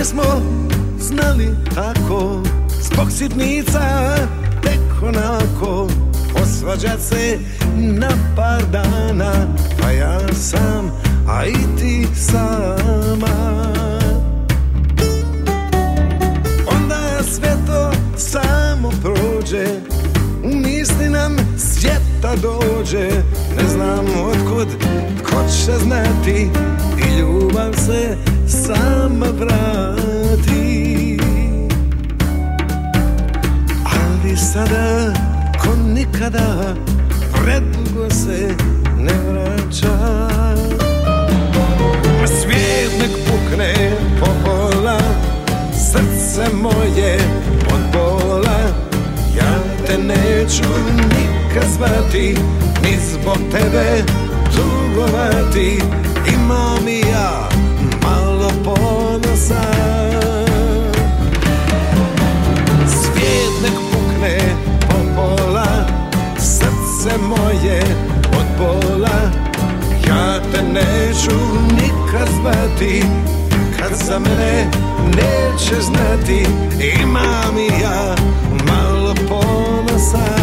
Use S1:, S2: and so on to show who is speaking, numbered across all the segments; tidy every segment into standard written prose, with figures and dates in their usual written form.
S1: smo znali tako, zbog sitnica tek onako posvađat se na par dana, pa ja sam, a i ti sama. Onda sve to samo prođe, u misli nam svijeta dođe, ne znam otkud, ko će znati, i ljubav se sama vrati. Ali sada, ko nikada, predugo se ne vraća. Svijet nek pukne po pola, srce moje od bola, ja te neću nikad zvati, ni zbog tebe tugovati. Imam i ja malo ponosa. Svijet nek pukne po pola, srce moje od bola, ja te neću nikad zvati, kad za mene neće znati. Imam i ja malo ponosa.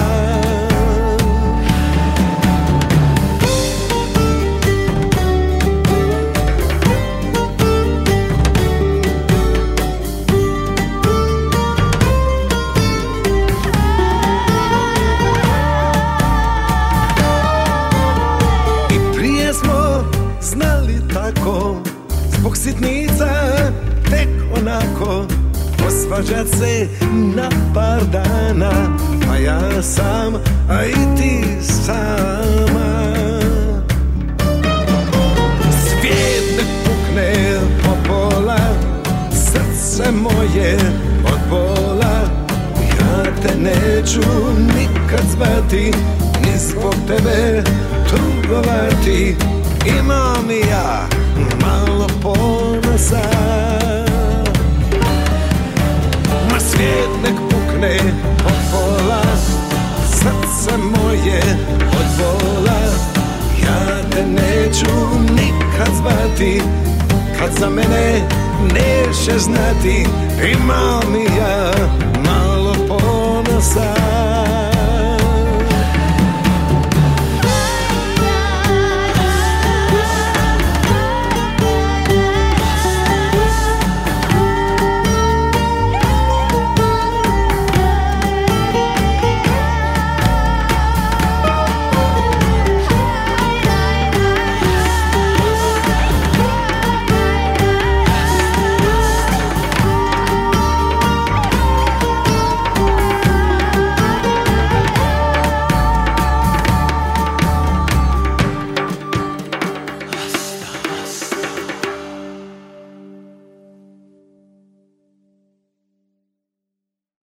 S1: Zbog sitnica tek onako posvađat se na par dana, a ja sam, a i ti sama. Svijet nek pukne po pola, srce moje od bola, ja te neću nikad zvati, ni zbog tebe tugovati. Imam i ja malo ponosa. Ma svijet nek pukne po pola, srce moje od bola, ja te neću nikad zvati, kad za mene neće znati. Imam i ja malo ponosa.